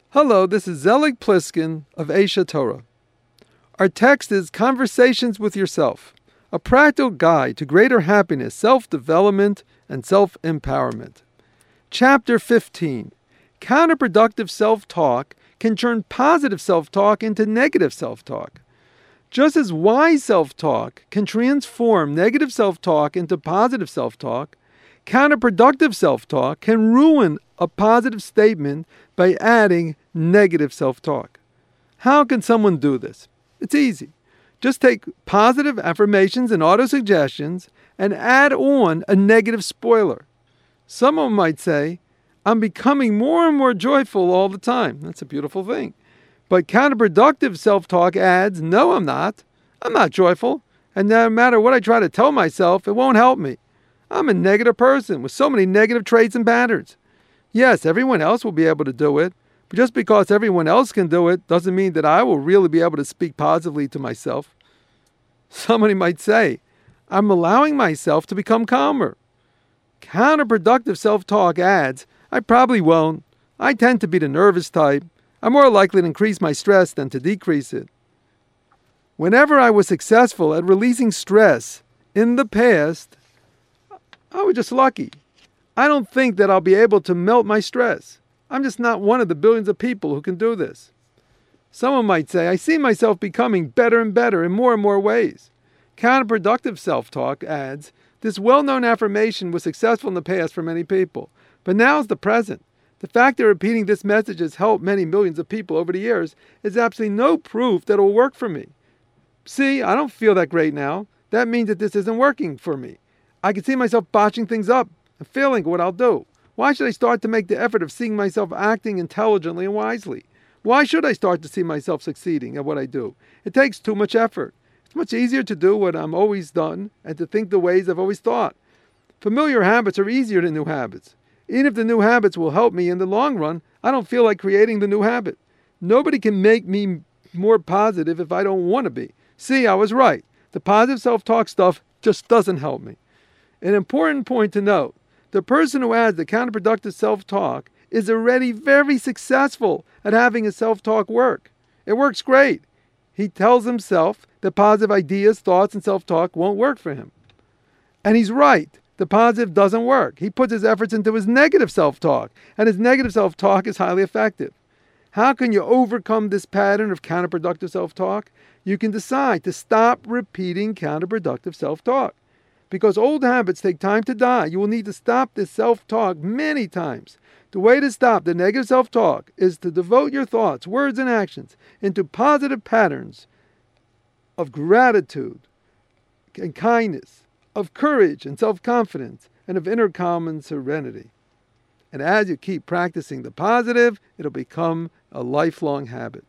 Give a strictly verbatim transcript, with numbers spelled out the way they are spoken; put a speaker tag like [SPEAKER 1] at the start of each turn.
[SPEAKER 1] Hello, this is Zelig Pliskin of Aisha Torah. Our text is Conversations with Yourself, a practical guide to greater happiness, self-development, and self-empowerment. Chapter fifteen. Counterproductive self-talk can turn positive self-talk into negative self-talk. Just as wise self-talk can transform negative self-talk into positive self-talk, counterproductive self-talk can ruin a positive statement by adding negative self-talk. How can someone do this? It's easy. Just take positive affirmations and autosuggestions and add on a negative spoiler. Someone might say, I'm becoming more and more joyful all the time. That's a beautiful thing. But counterproductive self-talk adds, no, I'm not. I'm not joyful. And no matter what I try to tell myself, it won't help me. I'm a negative person with so many negative traits and patterns. Yes, everyone else will be able to do it. But just because everyone else can do it doesn't mean that I will really be able to speak positively to myself. Somebody might say, I'm allowing myself to become calmer. Counterproductive self-talk adds, I probably won't. I tend to be the nervous type. I'm more likely to increase my stress than to decrease it. Whenever I was successful at releasing stress in the past, I was just lucky. I don't think that I'll be able to melt my stress. I'm just not one of the billions of people who can do this. Someone might say, I see myself becoming better and better in more and more ways. Counterproductive self-talk adds, this well-known affirmation was successful in the past for many people, but now is the present. The fact that repeating this message has helped many millions of people over the years is absolutely no proof that it will work for me. See, I don't feel that great now. That means that this isn't working for me. I can see myself botching things up and failing at what I'll do. Why should I start to make the effort of seeing myself acting intelligently and wisely? Why should I start to see myself succeeding at what I do? It takes too much effort. It's much easier to do what I'm always done and to think the ways I've always thought. Familiar habits are easier than new habits. Even if the new habits will help me in the long run, I don't feel like creating the new habit. Nobody can make me more positive if I don't want to be. See, I was right. The positive self-talk stuff just doesn't help me. An important point to note, the person who adds the counterproductive self-talk is already very successful at having his self-talk work. It works great. He tells himself that positive ideas, thoughts, and self-talk won't work for him. And he's right. The positive doesn't work. He puts his efforts into his negative self-talk, and his negative self-talk is highly effective. How can you overcome this pattern of counterproductive self-talk? You can decide to stop repeating counterproductive self-talk. Because old habits take time to die, you will need to stop this self-talk many times. The way to stop the negative self-talk is to devote your thoughts, words, and actions into positive patterns of gratitude and kindness, of courage and self-confidence, and of inner calm and serenity. And as you keep practicing the positive, it'll become a lifelong habit.